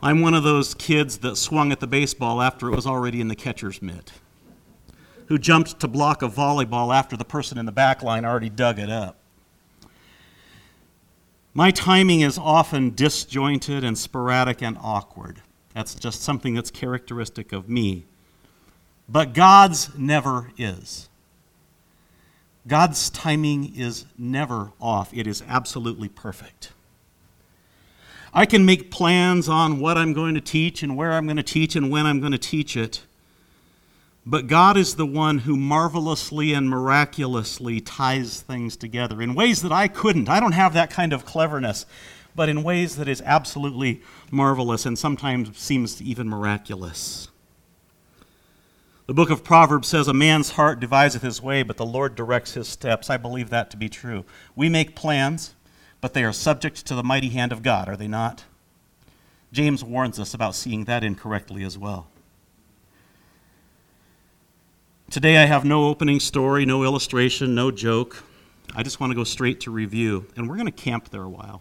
I'm one of those kids that swung at the baseball after it was already in the catcher's mitt, who jumped to block a volleyball after the person in the back line already dug it up. My timing is often disjointed and sporadic and awkward. That's just something that's characteristic of me. But God's never is. God's timing is never off. It is absolutely perfect. I can make plans on what I'm going to teach and where I'm going to teach and when I'm going to teach it. But God is the one who marvelously and miraculously ties things together in ways that I couldn't. I don't have that kind of cleverness, but in ways that is absolutely marvelous and sometimes seems even miraculous. The book of Proverbs says, "A man's heart deviseth his way, but the Lord directs his steps." I believe that to be true. We make plans, but they are subject to the mighty hand of God, are they not? James warns us about seeing that incorrectly as well. Today I have no opening story, no illustration, no joke. I just want to go straight to review, and we're going to camp there a while.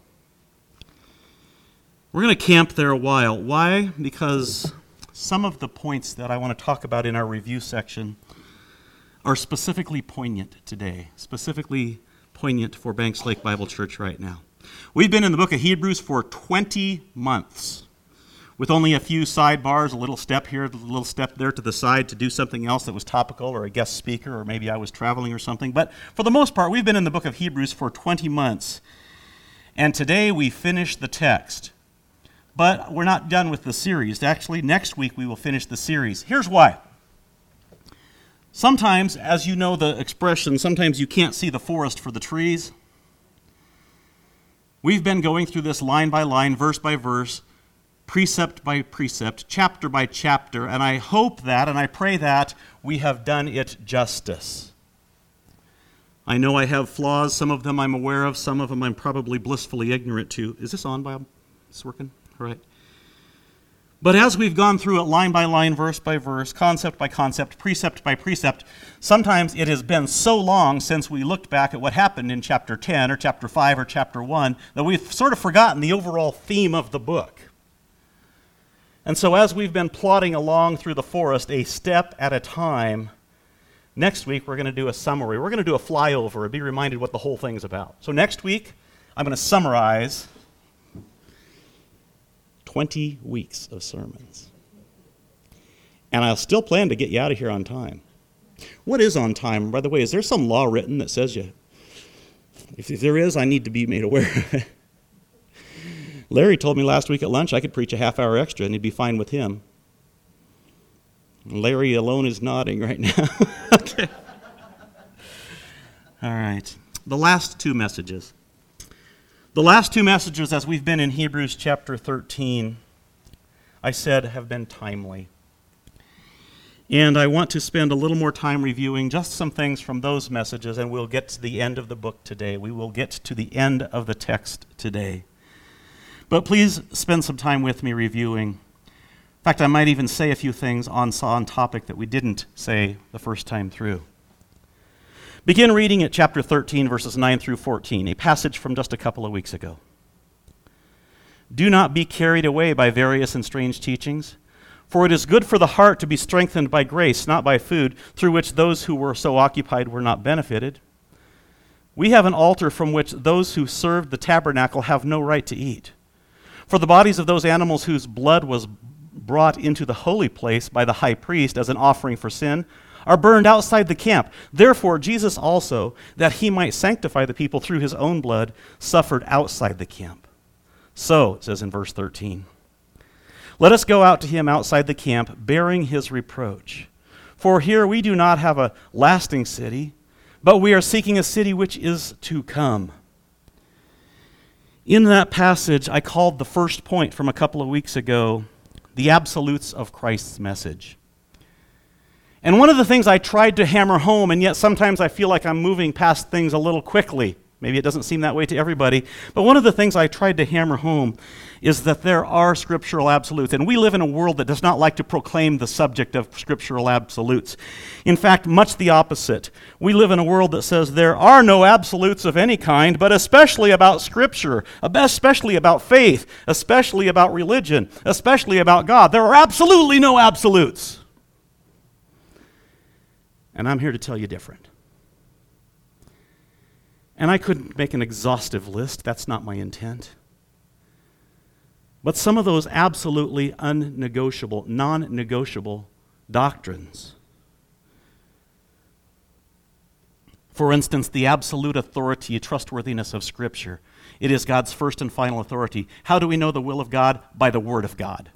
We're going to camp there a while. Why? Because some of the points that I want to talk about in our review section are specifically poignant today, specifically poignant for Banks Lake Bible Church right now. We've been in the book of Hebrews for 20 months. With only a few sidebars, a little step here, a little step there to the side to do something else that was topical or a guest speaker, or maybe I was traveling or something. But for the most part, we've been in the book of Hebrews for 20 months. And today we finish the text. But we're not done with the series. Actually, next week we will finish the series. Here's why. Sometimes, as you know the expression, sometimes you can't see the forest for the trees. We've been going through this line by line, verse by verse, precept by precept, chapter by chapter, and I hope that, and I pray that, we have done it justice. I know I have flaws. Some of them I'm aware of. Some of them I'm probably blissfully ignorant to. Is this on, Bob? Is this working? All right. But as we've gone through it line by line, verse by verse, concept by concept, precept by precept, sometimes it has been so long since we looked back at what happened in chapter 10 or chapter 5 or chapter 1 that we've sort of forgotten the overall theme of the book. And so as we've been plodding along through the forest a step at a time, next week we're going to do a summary. We're going to do a flyover and be reminded what the whole thing's about. So next week I'm going to summarize 20 weeks of sermons. And I'll still plan to get you out of here on time. What is on time? By the way, is there some law written that says you? If there is, I need to be made aware of it. Larry told me last week at lunch I could preach a half hour extra and he'd be fine with him. Larry alone is nodding right now. Okay. All right. The last two messages. The last two messages, as we've been in Hebrews chapter 13, I said have been timely. And I want to spend a little more time reviewing just some things from those messages, and we'll get to the end of the book today. We will get to the end of the text today. But please spend some time with me reviewing. In fact, I might even say a few things on topic that we didn't say the first time through. Begin reading at chapter 13, verses 9 through 14, a passage from just a couple of weeks ago. "Do not be carried away by various and strange teachings, for it is good for the heart to be strengthened by grace, not by food, through which those who were so occupied were not benefited. We have an altar from which those who served the tabernacle have no right to eat. For the bodies of those animals whose blood was brought into the holy place by the high priest as an offering for sin are burned outside the camp. Therefore, Jesus also, that he might sanctify the people through his own blood, suffered outside the camp. So," it says in verse 13, "let us go out to him outside the camp, bearing his reproach. For here we do not have a lasting city, but we are seeking a city which is to come." In that passage, I called the first point from a couple of weeks ago, the absolutes of Christ's message. And one of the things I tried to hammer home, and yet sometimes I feel like I'm moving past things a little quickly, Maybe it doesn't seem that way to everybody. But one of the things I tried to hammer home is that there are scriptural absolutes. And we live in a world that does not like to proclaim the subject of scriptural absolutes. In fact, much the opposite. We live in a world that says there are no absolutes of any kind, but especially about Scripture, especially about faith, especially about religion, especially about God. There are absolutely no absolutes. And I'm here to tell you different. And I couldn't make an exhaustive list. That's not my intent. But some of those absolutely unnegotiable, non-negotiable doctrines. For instance, the absolute authority, trustworthiness of Scripture. It is God's first and final authority. How do we know the will of God? By the Word of God.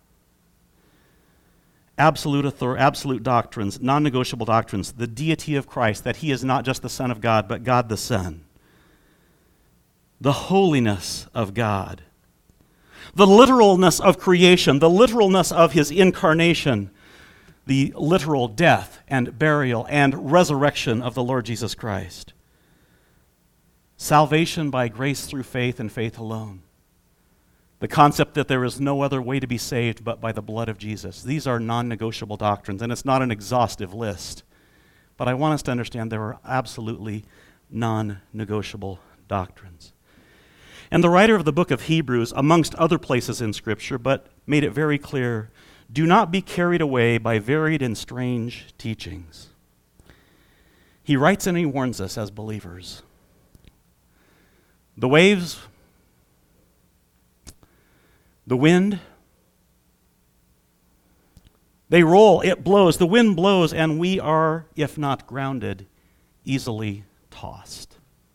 Absolute doctrines, non-negotiable doctrines. The deity of Christ, that He is not just the Son of God, but God the Son. The holiness of God, the literalness of creation, the literalness of His incarnation, the literal death and burial and resurrection of the Lord Jesus Christ. Salvation by grace through faith and faith alone. The concept that there is no other way to be saved but by the blood of Jesus. These are non-negotiable doctrines, and it's not an exhaustive list. But I want us to understand there are absolutely non-negotiable doctrines. And the writer of the book of Hebrews, amongst other places in Scripture, but made it very clear, do not be carried away by varied and strange teachings. He writes and he warns us as believers. The waves, the wind, they roll, it blows, the wind blows, and we are, if not grounded, easily tossed.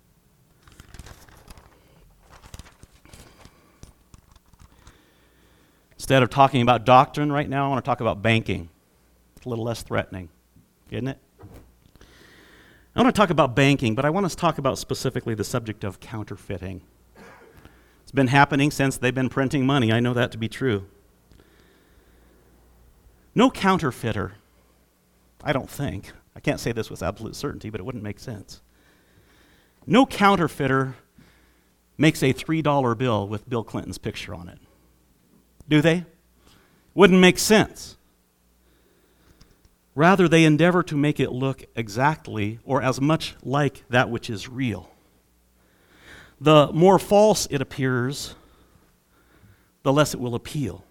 Instead of talking about doctrine right now, I want to talk about banking. It's a little less threatening, isn't it? I want to talk about banking, but I want us to talk about specifically the subject of counterfeiting. It's been happening since they've been printing money. I know that to be true. No counterfeiter, I don't think, I can't say this with absolute certainty, but it wouldn't make sense. No counterfeiter makes a $3 bill with Bill Clinton's picture on it. Do they? Wouldn't make sense. Rather, they endeavor to make it look exactly or as much like that which is real. The more false it appears, the less it will appeal.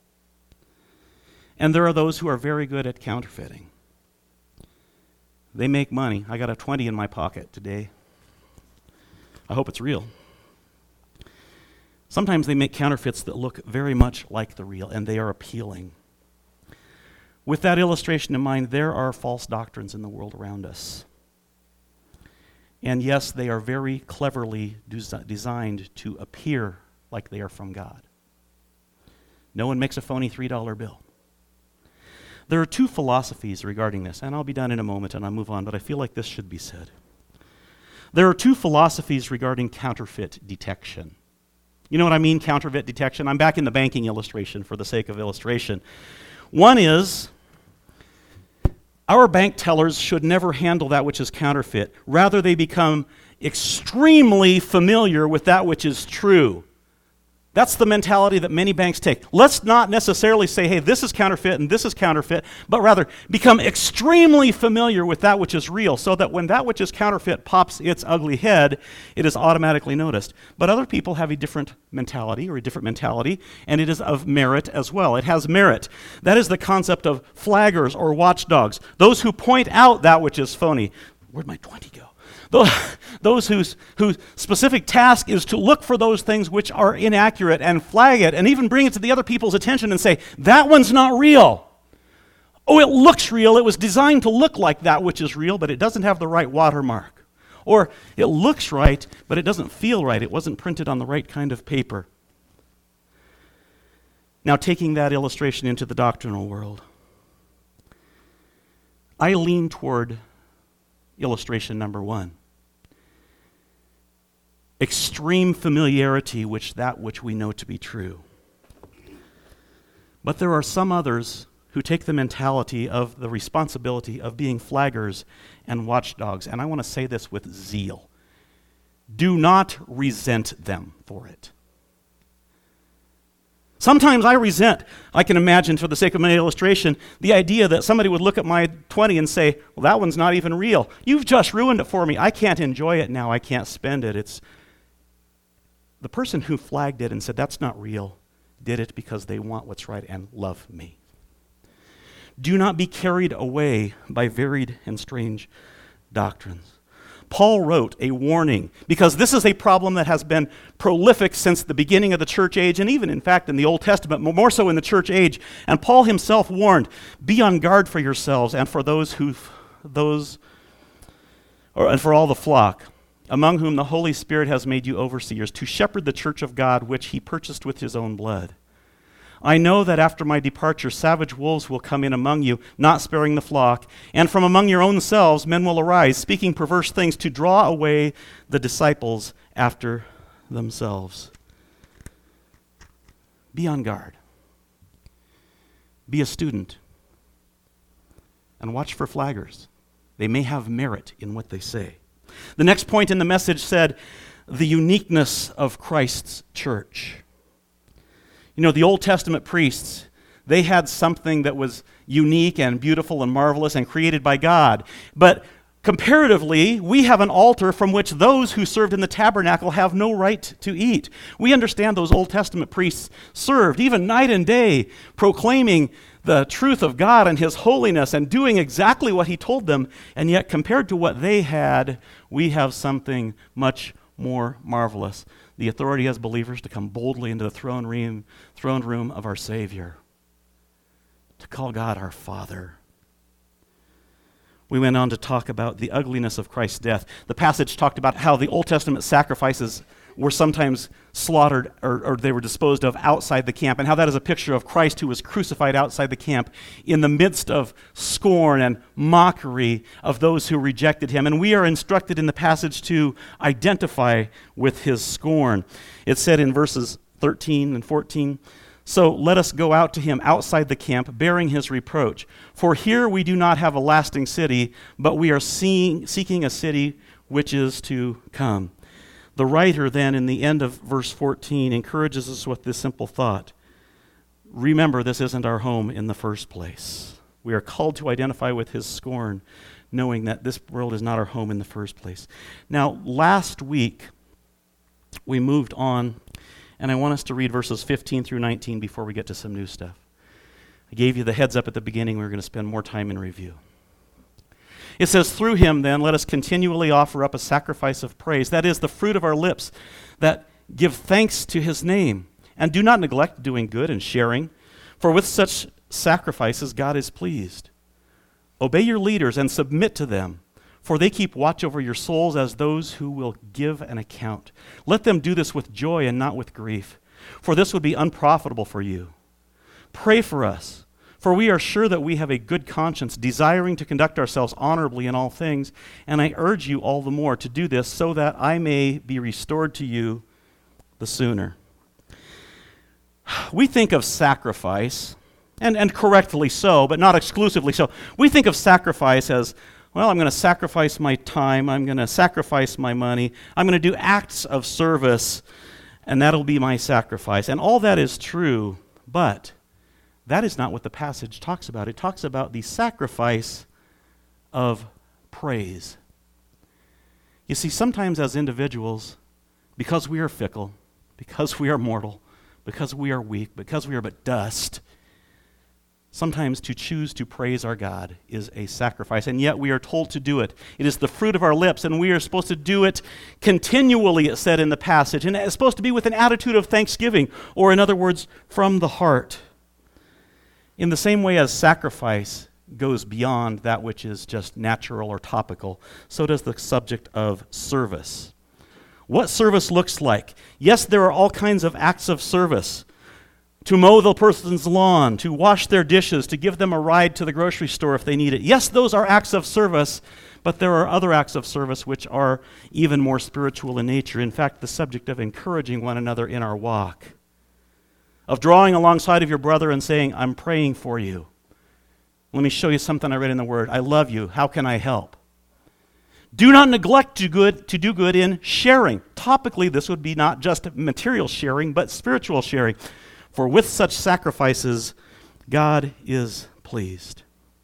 And there are those who are very good at counterfeiting. They make money. I got a 20 in my pocket today. I hope it's real. Sometimes they make counterfeits that look very much like the real, and they are appealing. With that illustration in mind, there are false doctrines in the world around us. And yes, they are very cleverly designed to appear like they are from God. No one makes a phony $3 bill. There are two philosophies regarding this, and I'll be done in a moment and I'll move on, but I feel like this should be said. There are two philosophies regarding counterfeit detection. You know what I mean, counterfeit detection? I'm back in the banking illustration for the sake of illustration. One is, our bank tellers should never handle that which is counterfeit. Rather, they become extremely familiar with that which is true. That's the mentality that many banks take. Let's not necessarily say, hey, this is counterfeit and this is counterfeit, but rather become extremely familiar with that which is real so that when that which is counterfeit pops its ugly head, it is automatically noticed. But other people have a different mentality, and it is of merit as well. It has merit. That is the concept of flaggers or watchdogs, those who point out that which is phony. Where'd my 20 go? Those whose specific task is to look for those things which are inaccurate and flag it and even bring it to the other people's attention and say, that one's not real. Oh, it looks real. It was designed to look like that which is real, but it doesn't have the right watermark. Or it looks right, but it doesn't feel right. It wasn't printed on the right kind of paper. Now, taking that illustration into the doctrinal world, I lean toward illustration number one. Extreme familiarity with that which we know to be true. But there are some others who take the mentality of the responsibility of being flaggers and watchdogs, and I want to say this with zeal. Do not resent them for it. Sometimes I resent, I can imagine for the sake of my illustration, the idea that somebody would look at my 20 and say, well, that one's not even real. You've just ruined it for me. I can't enjoy it now. I can't spend it. It's the person who flagged it and said, that's not real, did it because they want what's right and love me. Do not be carried away by varied and strange doctrines. Paul wrote a warning, because this is a problem that has been prolific since the beginning of the church age, and even, in fact, in the Old Testament, more so in the church age. And Paul himself warned, be on guard for yourselves and for and for all the flock, among whom the Holy Spirit has made you overseers, to shepherd the church of God, which he purchased with his own blood. I know that after my departure, savage wolves will come in among you, not sparing the flock, and from among your own selves men will arise, speaking perverse things to draw away the disciples after themselves. Be on guard. Be a student. And watch for flaggers. They may have merit in what they say. The next point in the message said, the uniqueness of Christ's church. You know, the Old Testament priests, they had something that was unique and beautiful and marvelous and created by God. But comparatively, we have an altar from which those who served in the tabernacle have no right to eat. We understand those Old Testament priests served even night and day, proclaiming the truth of God and his holiness and doing exactly what he told them. And yet, compared to what they had, we have something much more marvelous. The authority as believers to come boldly into the throne room of our Savior, to call God our Father. We went on to talk about the ugliness of Christ's death. The passage talked about how the Old Testament sacrifices were sometimes slaughtered or they were disposed of outside the camp, and how that is a picture of Christ who was crucified outside the camp in the midst of scorn and mockery of those who rejected him. And we are instructed in the passage to identify with his scorn. It said in verses 13 and 14, so let us go out to him outside the camp, bearing his reproach. For here we do not have a lasting city, but we are seeking a city which is to come. The writer then, in the end of verse 14, encourages us with this simple thought. Remember, this isn't our home in the first place. We are called to identify with his scorn, knowing that this world is not our home in the first place. Now, last week, we moved on, and I want us to read verses 15 through 19 before we get to some new stuff. I gave you the heads up at the beginning. We were going to spend more time in review. It says, through him, then, let us continually offer up a sacrifice of praise. That is the fruit of our lips that give thanks to his name. And do not neglect doing good and sharing, for with such sacrifices God is pleased. Obey your leaders and submit to them, for they keep watch over your souls as those who will give an account. Let them do this with joy and not with grief, for this would be unprofitable for you. Pray for us, for we are sure that we have a good conscience, desiring to conduct ourselves honorably in all things, and I urge you all the more to do this so that I may be restored to you the sooner. We think of sacrifice, and correctly so, but not exclusively so. We think of sacrifice as, well, I'm going to sacrifice my time, I'm going to sacrifice my money, I'm going to do acts of service, and that'll be my sacrifice. And all that is true, but that is not what the passage talks about. It talks about the sacrifice of praise. You see, sometimes as individuals, because we are fickle, because we are mortal, because we are weak, because we are but dust, sometimes to choose to praise our God is a sacrifice, and yet we are told to do it. It is the fruit of our lips, and we are supposed to do it continually, it said in the passage, and it's supposed to be with an attitude of thanksgiving, or in other words, from the heart. In the same way as sacrifice goes beyond that which is just natural or topical, so does the subject of service. What service looks like. Yes, there are all kinds of acts of service. To mow the person's lawn, to wash their dishes, to give them a ride to the grocery store if they need it. Yes, those are acts of service, but there are other acts of service which are even more spiritual in nature. In fact, the subject of encouraging one another in our walk, of drawing alongside of your brother and saying, I'm praying for you. Let me show you something I read in the Word. I love you. How can I help? Do not neglect to do good in sharing. Topically, this would be not just material sharing, but spiritual sharing. For with such sacrifices, God is pleased.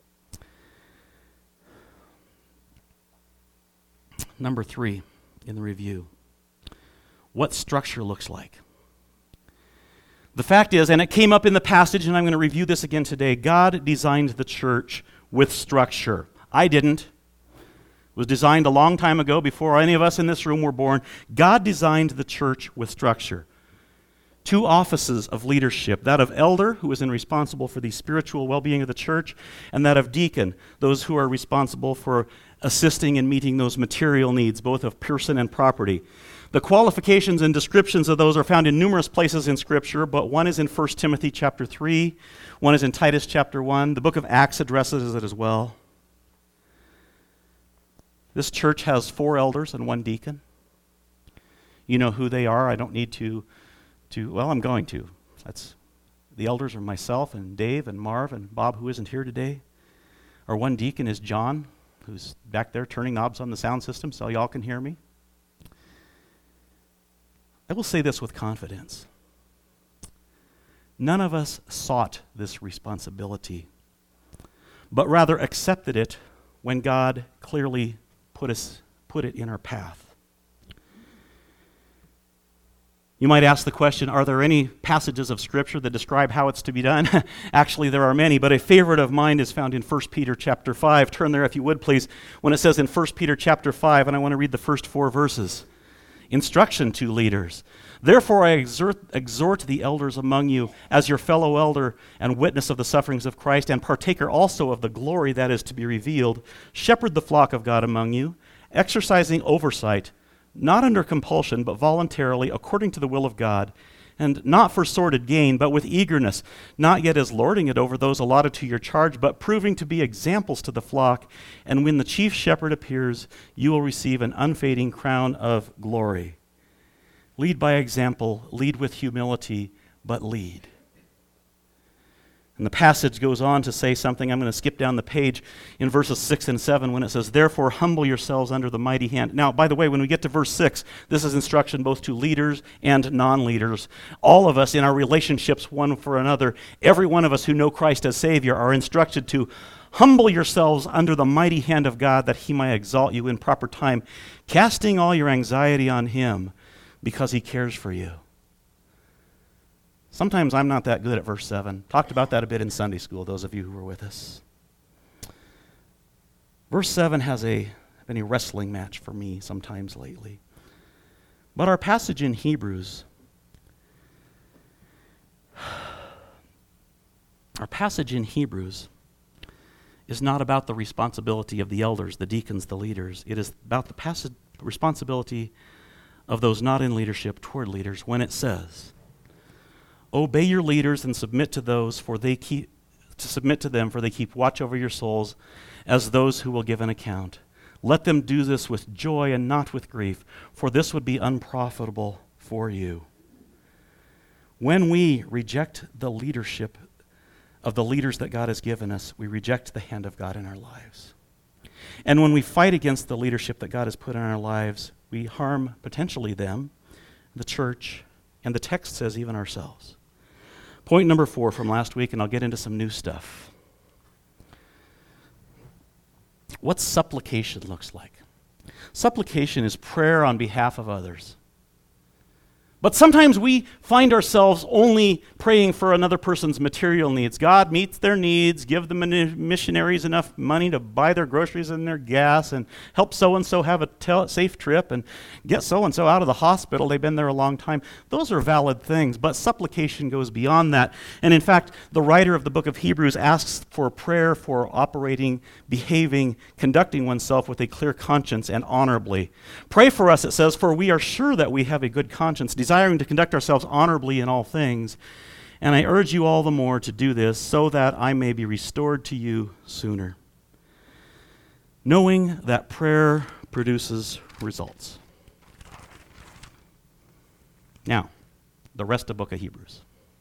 Number 3 in the review, what structure looks like. The fact is, and it came up in the passage, and I'm going to review this again today, God designed the church with structure. I didn't. It was designed a long time ago, before any of us in this room were born. God designed the church with structure. 2 offices of leadership, that of elder, who is responsible for the spiritual well-being of the church, and that of deacon, those who are responsible for assisting and meeting those material needs, both of person and property. The qualifications and descriptions of those are found in numerous places in Scripture, but one is in 1 Timothy chapter 3, one is in Titus chapter 1. The book of Acts addresses it as well. This church has 4 elders and 1 deacon. You know who they are. I don't need to well, I'm going to. The elders are myself and Dave and Marv and Bob, who isn't here today. Our 1 deacon is John, who's back there turning knobs on the sound system so y'all can hear me. I will say this with confidence. None of us sought this responsibility, but rather accepted it when God clearly put it in our path. You might ask the question, are there any passages of Scripture that describe how it's to be done? Actually, there are many, but a favorite of mine is found in 1 Peter chapter 5. Turn there if you would, please, when it says in 1 Peter chapter 5, and I want to read the first 4 verses. Instruction to leaders. Therefore I exhort the elders among you as your fellow elder and witness of the sufferings of Christ and partaker also of the glory that is to be revealed. Shepherd the flock of God among you, exercising oversight, not under compulsion, but voluntarily, according to the will of God, and not for sordid gain, but with eagerness, not yet as lording it over those allotted to your charge, but proving to be examples to the flock. And when the chief shepherd appears, you will receive an unfading crown of glory. Lead by example, lead with humility, but lead. And the passage goes on to say something. I'm going to skip down the page in verses 6 and 7 when it says, therefore humble yourselves under the mighty hand. Now, by the way, when we get to verse 6, this is instruction both to leaders and non-leaders. All of us in our relationships one for another, every one of us who know Christ as Savior are instructed to humble yourselves under the mighty hand of God that He might exalt you in proper time, casting all your anxiety on Him because He cares for you. Sometimes I'm not that good at verse 7. Talked about that a bit in Sunday school, those of you who were with us. Verse 7 has been a wrestling match for me sometimes lately. But our passage in Hebrews, is not about the responsibility of the elders, the deacons, the leaders. It is about the responsibility of those not in leadership toward leaders when it says, obey your leaders and submit to them, for they keep watch over your souls as those who will give an account. Let them do this with joy and not with grief, for this would be unprofitable for you. When we reject the leadership of the leaders that God has given us, we reject the hand of God in our lives. And when we fight against the leadership that God has put in our lives, we harm potentially them, the church, and the text says even ourselves. Point number 4 from last week, and I'll get into some new stuff. What supplication looks like. Supplication is prayer on behalf of others. But sometimes we find ourselves only praying for another person's material needs. God meets their needs, give the missionaries enough money to buy their groceries and their gas, and help so-and-so have a safe trip, and get so-and-so out of the hospital. They've been there a long time. Those are valid things, but supplication goes beyond that. And in fact, the writer of the book of Hebrews asks for prayer for operating, behaving, conducting oneself with a clear conscience and honorably. Pray for us, it says, for we are sure that we have a good conscience, desiring to conduct ourselves honorably in all things. And I urge you all the more to do this so that I may be restored to you sooner. Knowing that prayer produces results. Now, the rest of the book of Hebrews.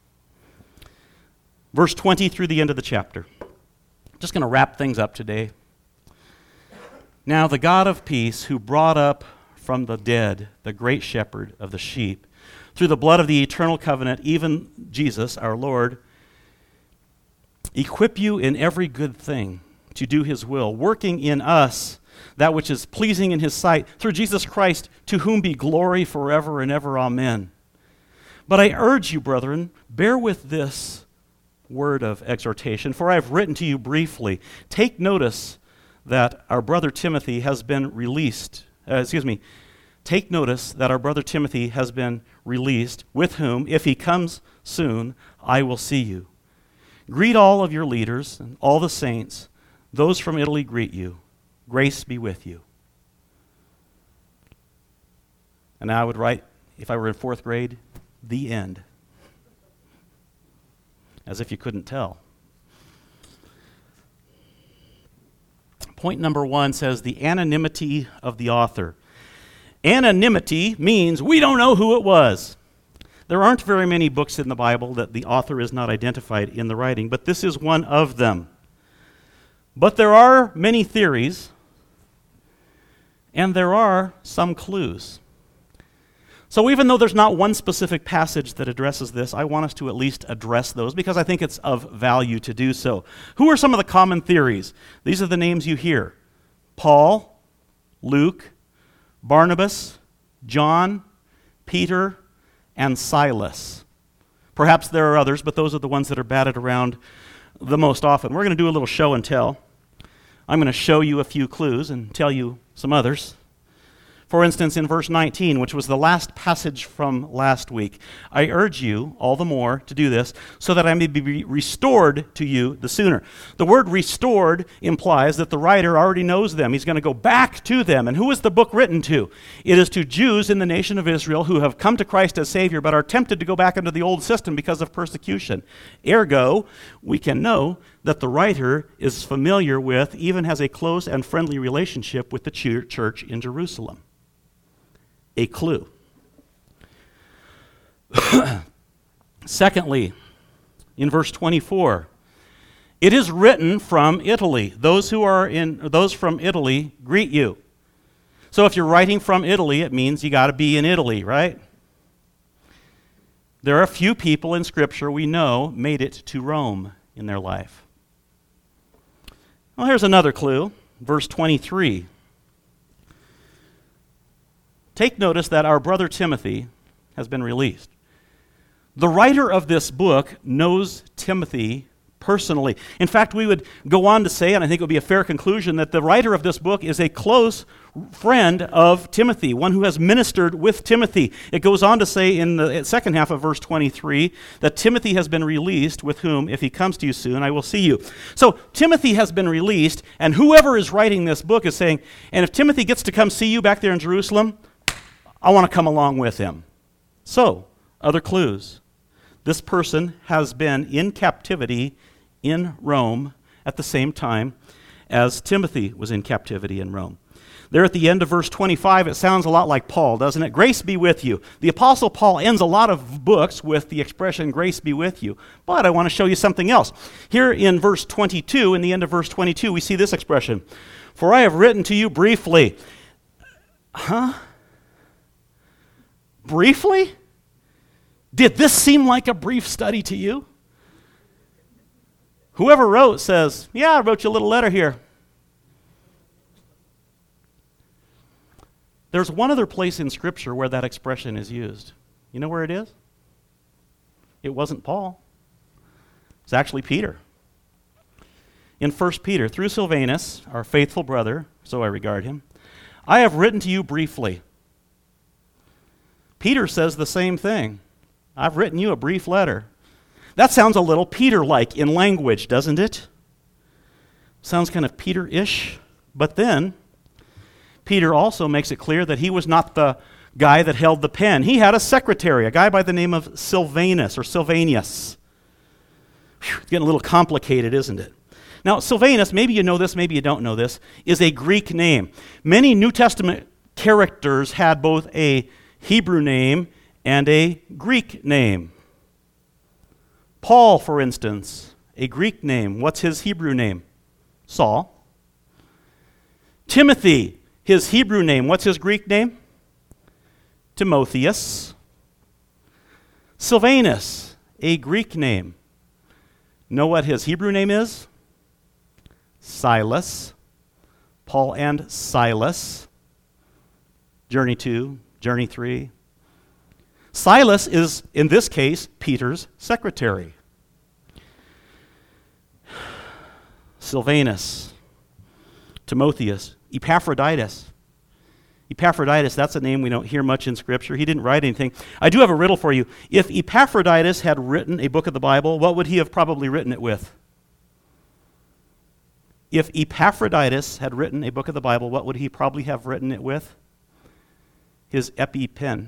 Verse 20 through the end of the chapter. Just going to wrap things up today. Now the God of peace, who brought up from the dead the great shepherd of the sheep, through the blood of the eternal covenant, even Jesus, our Lord, equip you in every good thing to do his will, working in us that which is pleasing in his sight, through Jesus Christ, to whom be glory forever and ever. Amen. But I urge you, brethren, bear with this word of exhortation, for I have written to you briefly. Take notice that our brother Timothy has been released. Take notice that our brother Timothy has been released, with whom, if he comes soon, I will see you. Greet all of your leaders and all the saints. Those from Italy greet you. Grace be with you. And I would write, if I were in 4th grade, the end. As if you couldn't tell. Point number 1 says the anonymity of the author. Anonymity means we don't know who it was. There aren't very many books in the Bible that the author is not identified in the writing, but this is one of them. But there are many theories, and there are some clues. So even though there's not one specific passage that addresses this, I want us to at least address those because I think it's of value to do so. Who are some of the common theories? These are the names you hear: Paul, Luke, Barnabas, John, Peter, and Silas. Perhaps there are others, but those are the ones that are batted around the most often. We're going to do a little show and tell. I'm going to show you a few clues and tell you some others. For instance, in verse 19, which was the last passage from last week, I urge you all the more to do this so that I may be restored to you the sooner. The word restored implies that the writer already knows them. He's going to go back to them. And who is the book written to? It is to Jews in the nation of Israel who have come to Christ as Savior but are tempted to go back into the old system because of persecution. Ergo, we can know that the writer is familiar with, even has a close and friendly relationship with the church in Jerusalem. A clue. Secondly, in verse 24, it is written from Italy. Those from Italy greet you. So if you're writing from Italy, it means you got to be in Italy, right? There are a few people in Scripture we know made it to Rome in their life. Well, here's another clue. Verse 23. Take notice that our brother Timothy has been released. The writer of this book knows Timothy personally. In fact, we would go on to say, and I think it would be a fair conclusion, that the writer of this book is a close friend of Timothy, one who has ministered with Timothy. It goes on to say in the second half of verse 23 that Timothy has been released, with whom, if he comes to you soon, I will see you. So Timothy has been released, and whoever is writing this book is saying, and if Timothy gets to come see you back there in Jerusalem, I want to come along with him. So, other clues. This person has been in captivity in Rome at the same time as Timothy was in captivity in Rome. There at the end of verse 25, it sounds a lot like Paul, doesn't it? Grace be with you. The Apostle Paul ends a lot of books with the expression, grace be with you. But I want to show you something else. Here in verse 22, in the end of verse 22, we see this expression. For I have written to you briefly. Briefly? Did this seem like a brief study to you? Whoever wrote says, yeah, I wrote you a little letter here. There's one other place in Scripture where that expression is used. You know where it is? It wasn't Paul. It's actually Peter. In 1 Peter, through Silvanus, our faithful brother, so I regard him, I have written to you briefly. Peter says the same thing. I've written you a brief letter. That sounds a little Peter-like in language, doesn't it? Sounds kind of Peter-ish. But then, Peter also makes it clear that he was not the guy that held the pen. He had a secretary, a guy by the name of Silvanus or Silvanus. It's getting a little complicated, isn't it? Now, Silvanus, maybe you know this, maybe you don't know this, is a Greek name. Many New Testament characters had both a Hebrew name and a Greek name. Paul, for instance, a Greek name. What's his Hebrew name? Saul. Timothy, his Hebrew name. What's his Greek name? Timotheus. Silvanus, a Greek name. Know what his Hebrew name is? Silas. Paul and Silas. Journey 2, Journey 3. Silas is, in this case, Peter's secretary. Silvanus, Timotheus, Epaphroditus. Epaphroditus, that's a name we don't hear much in Scripture. He didn't write anything. I do have a riddle for you. If Epaphroditus had written a book of the Bible, what would he have probably written it with? If Epaphroditus had written a book of the Bible, what would he probably have written it with? His EpiPen.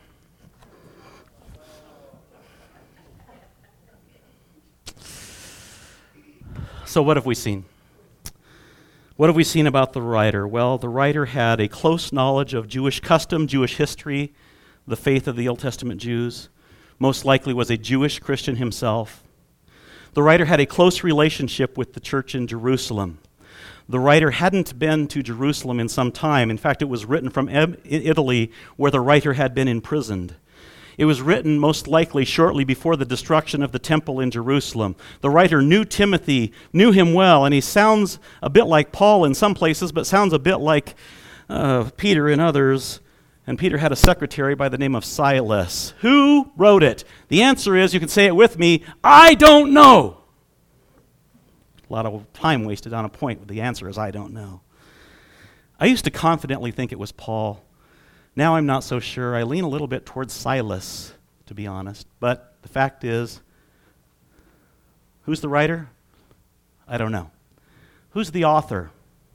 So what have we seen? What have we seen about the writer? Well, the writer had a close knowledge of Jewish custom, Jewish history, the faith of the Old Testament Jews. Most likely was a Jewish Christian himself. The writer had a close relationship with the church in Jerusalem. The writer hadn't been to Jerusalem in some time. In fact, it was written from Italy, where the writer had been imprisoned. It was written most likely shortly before the destruction of the temple in Jerusalem. The writer knew Timothy, knew him well, and he sounds a bit like Paul in some places, but sounds a bit like Peter in others. And Peter had a secretary by the name of Silas. Who wrote it? The answer is, you can say it with me, I don't know. A lot of time wasted on a point. The answer is, I don't know. I used to confidently think it was Paul. Now I'm not so sure. I lean a little bit towards Silas, to be honest. But the fact is, who's the writer? I don't know. Who's the author?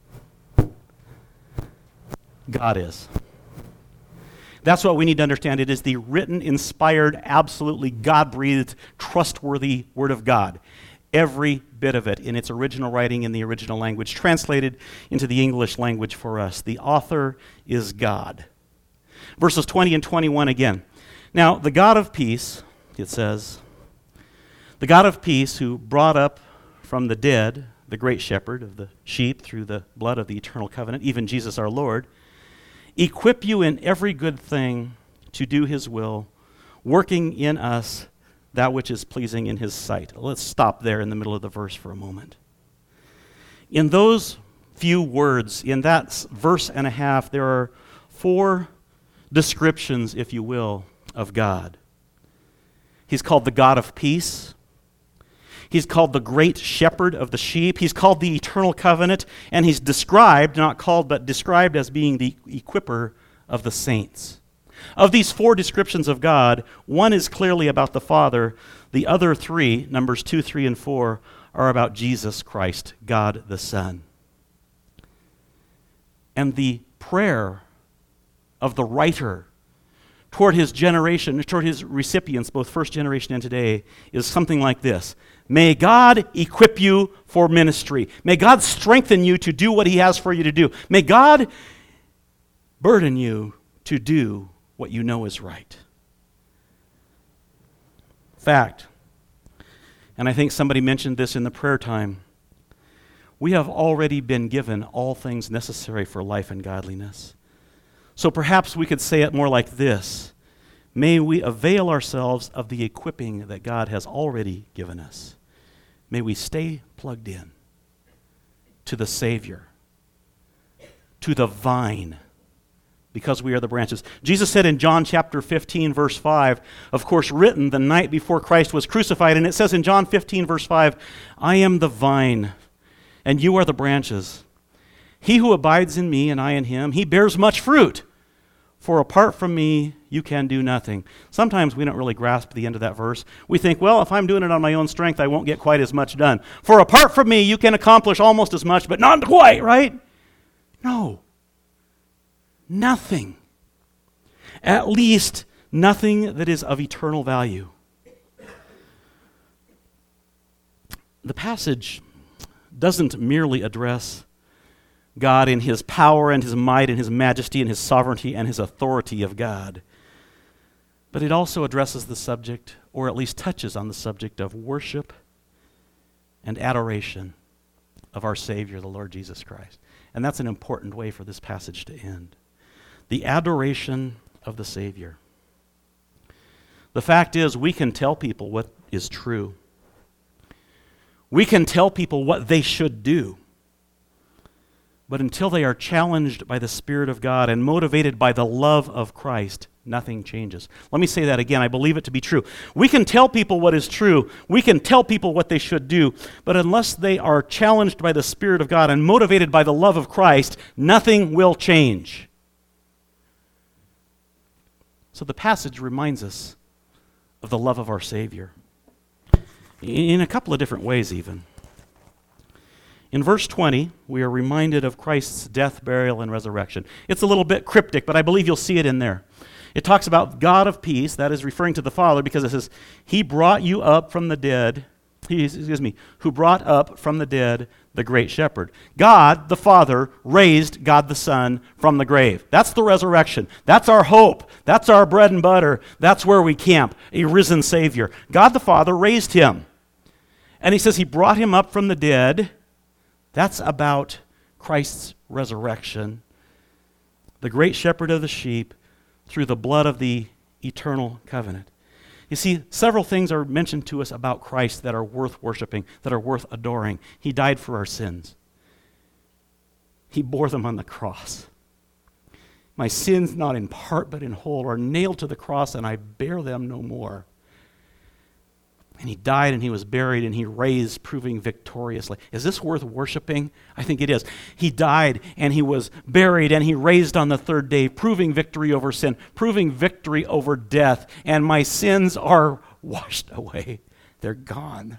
God is. That's what we need to understand. It is the written, inspired, absolutely God-breathed, trustworthy Word of God. Every bit of it in its original writing in the original language, translated into the English language for us. The author is God. Verses 20 and 21 again. Now, the God of peace, it says, the God of peace who brought up from the dead the great shepherd of the sheep through the blood of the eternal covenant, even Jesus our Lord, equip you in every good thing to do his will, working in us that which is pleasing in his sight. Let's stop there in the middle of the verse for a moment. In those few words, in that verse and a half, there are 4 descriptions, if you will, of God. He's called the God of peace. He's called the great shepherd of the sheep. He's called the eternal covenant. And he's described, not called, but described as being the equipper of the saints. Of these 4 descriptions of God, one is clearly about the Father. The other 3, Numbers 2, 3, and 4, are about Jesus Christ, God the Son. And the prayer of the writer toward his generation, toward his recipients, both first generation and today, is something like this. May God equip you for ministry. May God strengthen you to do what he has for you to do. May God burden you to do what you know is right. Fact, and I think somebody mentioned this in the prayer time, we have already been given all things necessary for life and godliness. So perhaps we could say it more like this. May we avail ourselves of the equipping that God has already given us. May we stay plugged in to the Savior, to the vine, because we are the branches. Jesus said in John chapter 15, verse 5, of course written the night before Christ was crucified, and it says in John 15, verse 5, I am the vine, and you are the branches. He who abides in me and I in him, he bears much fruit. For apart from me, you can do nothing. Sometimes we don't really grasp the end of that verse. We think, well, if I'm doing it on my own strength, I won't get quite as much done. For apart from me, you can accomplish almost as much, but not quite, right? No. Nothing. At least nothing that is of eternal value. The passage doesn't merely address God in his power and his might and his majesty and his sovereignty and his authority of God. But it also addresses the subject, or at least touches on the subject of worship and adoration of our Savior, the Lord Jesus Christ. And that's an important way for this passage to end. The adoration of the Savior. The fact is, we can tell people what is true. We can tell people what they should do. But until they are challenged by the Spirit of God and motivated by the love of Christ, nothing changes. Let me say that again. I believe it to be true. We can tell people what is true. We can tell people what they should do. But unless they are challenged by the Spirit of God and motivated by the love of Christ, nothing will change. So the passage reminds us of the love of our Savior in a couple of different ways even. In verse 20, we are reminded of Christ's death, burial, and resurrection. It's a little bit cryptic, but I believe you'll see it in there. It talks about God of peace, that is referring to the Father, because it says, He brought you up from the dead, who brought up from the dead the great shepherd. God, the Father, raised God the Son from the grave. That's the resurrection. That's our hope. That's our bread and butter. That's where we camp, a risen Savior. God the Father raised him. And he says he brought him up from the dead. That's about Christ's resurrection. The great shepherd of the sheep through the blood of the eternal covenant. You see, several things are mentioned to us about Christ that are worth worshiping, that are worth adoring. He died for our sins. He bore them on the cross. My sins, not in part but in whole, are nailed to the cross, and I bear them no more. And he died, and he was buried, and he raised, proving victoriously. Is this worth worshiping? I think it is. He died, and he was buried, and he raised on the third day, proving victory over sin, proving victory over death, and my sins are washed away. They're gone.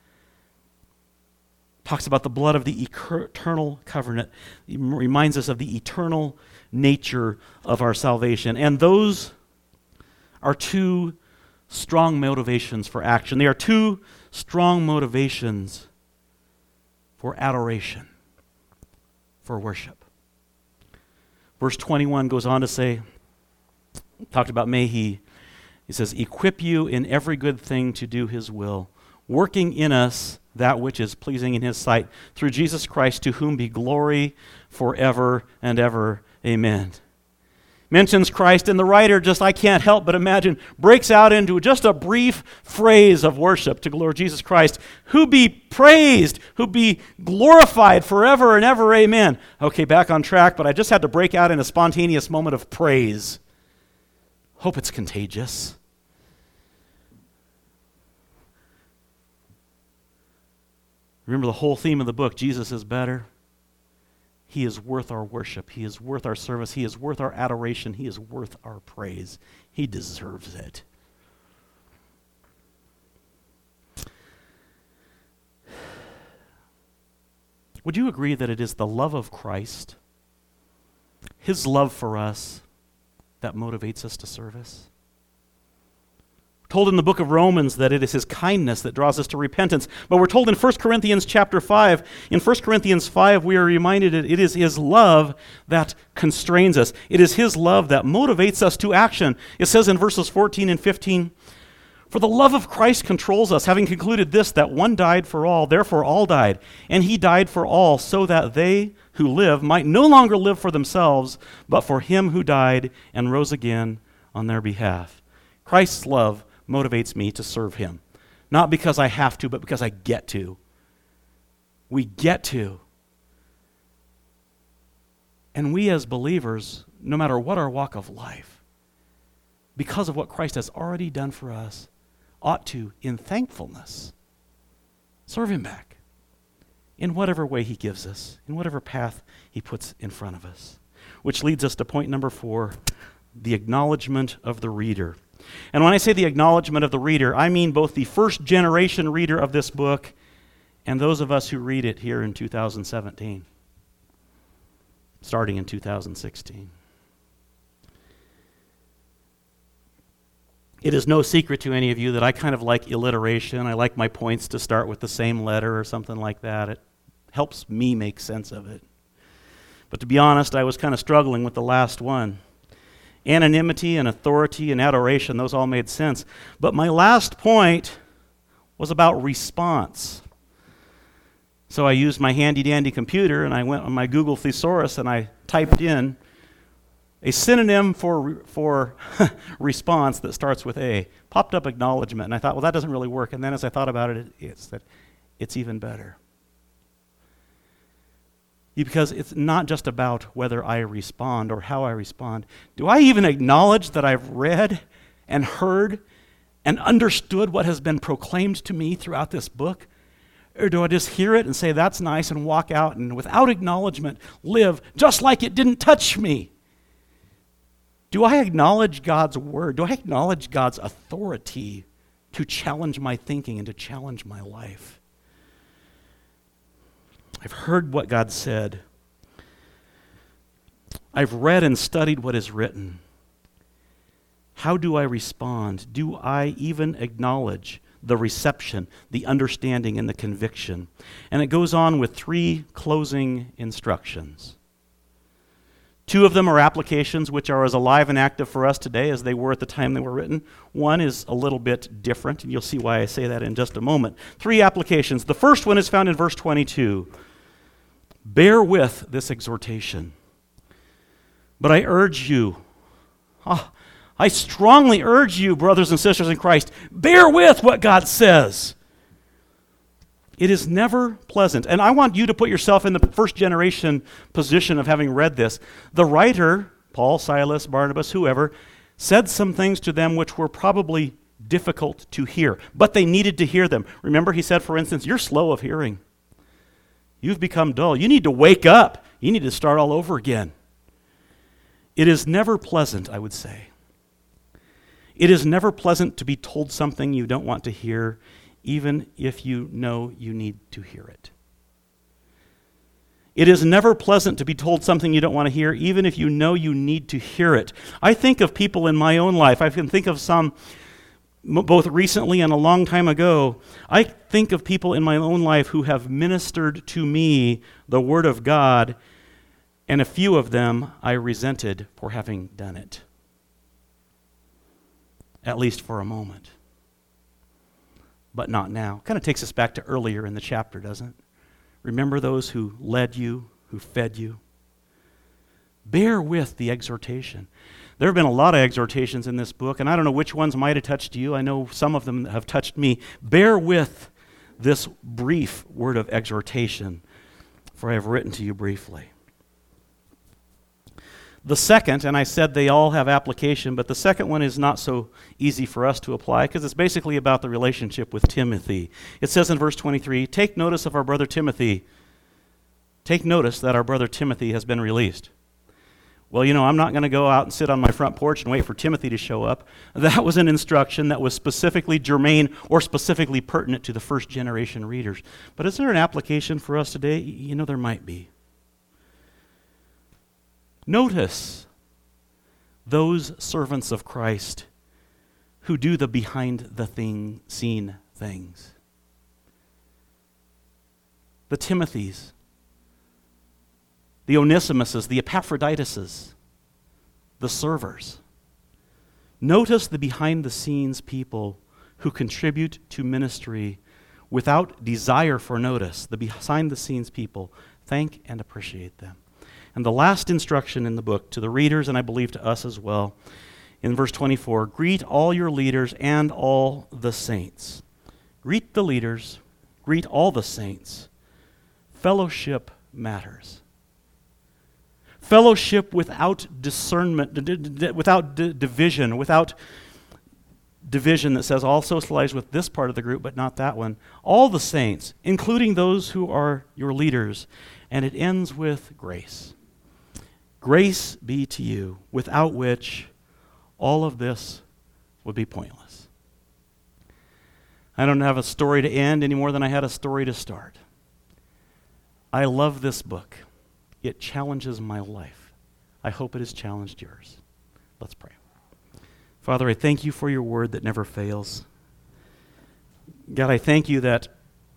Talks about the blood of the eternal covenant. It reminds us of the eternal nature of our salvation. And those are two strong motivations for action. They are two strong motivations for adoration, for worship. Verse 21 goes on to say, talked about he says, equip you in every good thing to do his will, working in us that which is pleasing in his sight, through Jesus Christ, to whom be glory forever and ever. Amen. Mentions Christ, and the writer just, I can't help but imagine, breaks out into just a brief phrase of worship to Lord Jesus Christ, who be praised, who be glorified forever and ever, amen. Okay, back on track, but I just had to break out in a spontaneous moment of praise. Hope it's contagious. Remember the whole theme of the book, Jesus is better. He is worth our worship. He is worth our service. He is worth our adoration. He is worth our praise. He deserves it. Would you agree that it is the love of Christ, his love for us, that motivates us to service? We're told in the book of Romans that it is his kindness that draws us to repentance. But we're told in 1 Corinthians chapter 5, in 1 Corinthians 5, we are reminded that it is his love that constrains us. It is his love that motivates us to action. It says in verses 14 and 15, for the love of Christ controls us, having concluded this, that one died for all, therefore all died. And he died for all, so that they who live might no longer live for themselves, but for him who died and rose again on their behalf. Christ's love motivates me to serve him. Not because I have to, but because I get to. We get to. And we as believers, no matter what our walk of life, because of what Christ has already done for us, ought to, in thankfulness, serve him back in whatever way he gives us, in whatever path he puts in front of us. Which leads us to point number 4, the acknowledgement of the reader. And when I say the acknowledgement of the reader, I mean both the first generation reader of this book and those of us who read it here in 2017, starting in 2016. It is no secret to any of you that I kind of like alliteration. I like my points to start with the same letter or something like that. It helps me make sense of it. But to be honest, I was kind of struggling with the last one. Anonymity and authority and adoration, those all made sense. But my last point was about response. So I used my handy-dandy computer, and I went on my Google Thesaurus, and I typed in a synonym for response that starts with A. Popped up acknowledgement, and I thought, well, that doesn't really work. And then as I thought about it, it's even better. Because it's not just about whether I respond or how I respond. Do I even acknowledge that I've read and heard and understood what has been proclaimed to me throughout this book? Or do I just hear it and say, that's nice, and walk out and without acknowledgement live just like it didn't touch me? Do I acknowledge God's word? Do I acknowledge God's authority to challenge my thinking and to challenge my life? I've heard what God said. I've read and studied what is written. How do I respond? Do I even acknowledge the reception, the understanding, and the conviction? And it goes on with 3 closing instructions. 2 of them are applications which are as alive and active for us today as they were at the time they were written. 1 is a little bit different, and you'll see why I say that in just a moment. 3 applications. The first one is found in verse 22. Bear with this exhortation. But I urge you, I strongly urge you, brothers and sisters in Christ, bear with what God says. It is never pleasant. And I want you to put yourself in the first generation position of having read this. The writer, Paul, Silas, Barnabas, whoever, said some things to them which were probably difficult to hear, but they needed to hear them. Remember, he said, for instance, you're slow of hearing. You've become dull. You need to wake up. You need to start all over again. It is never pleasant, I would say. It is never pleasant to be told something you don't want to hear, even if you know you need to hear it. It is never pleasant to be told something you don't want to hear, even if you know you need to hear it. I think of people in my own life. I can think of some both recently and a long time ago. I think of people in my own life who have ministered to me the Word of God, and a few of them I resented for having done it. At least for a moment. But not now. Kind of takes us back to earlier in the chapter, doesn't it? Remember those who led you, who fed you? Bear with the exhortation. There have been a lot of exhortations in this book, and I don't know which ones might have touched you. I know some of them have touched me. Bear with this brief word of exhortation, for I have written to you briefly. The second, and I said they all have application, but the second one is not so easy for us to apply because it's basically about the relationship with Timothy. It says in verse 23, take notice of our brother Timothy. Take notice that our brother Timothy has been released. Well, I'm not going to go out and sit on my front porch and wait for Timothy to show up. That was an instruction that was specifically germane or specifically pertinent to the first generation readers. But is there an application for us today? There might be. Notice those servants of Christ who do the behind-the-scene things. The Timothys, the Onesimuses, the Epaphrodituses, the servers. Notice the behind-the-scenes people who contribute to ministry without desire for notice. The behind-the-scenes people, thank and appreciate them. And the last instruction in the book to the readers, and I believe to us as well, in verse 24, greet all your leaders and all the saints. Greet the leaders, greet all the saints. Fellowship matters. Fellowship without discernment, without division, without division that says all socialize with this part of the group but not that one. All the saints, including those who are your leaders. And it ends with grace. Grace be to you, without which all of this would be pointless. I don't have a story to end any more than I had a story to start. I love this book. It challenges my life. I hope it has challenged yours. Let's pray. Father, I thank you for your word that never fails. God, I thank you that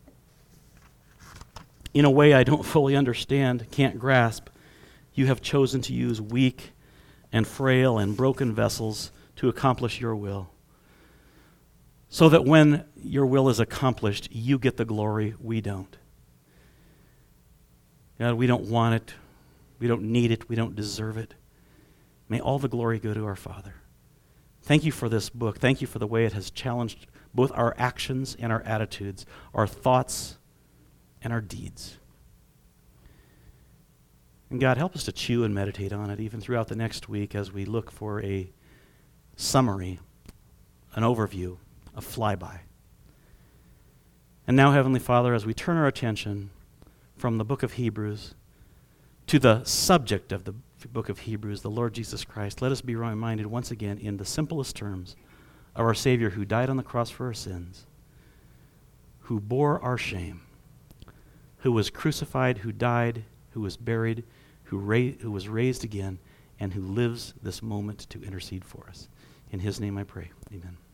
in a way I don't fully understand, can't grasp, you have chosen to use weak and frail and broken vessels to accomplish your will. So that when your will is accomplished, you get the glory, we don't. God, we don't want it. We don't need it. We don't deserve it. May all the glory go to our Father. Thank you for this book. Thank you for the way it has challenged both our actions and our attitudes, our thoughts and our deeds. And God, help us to chew and meditate on it even throughout the next week as we look for a summary, an overview, a flyby. And now, Heavenly Father, as we turn our attention from the book of Hebrews to the subject of the book of Hebrews, the Lord Jesus Christ, let us be reminded once again in the simplest terms of our Savior who died on the cross for our sins, who bore our shame, who was crucified, who died, who was buried, who was raised again, and who lives this moment to intercede for us. In his name I pray. Amen.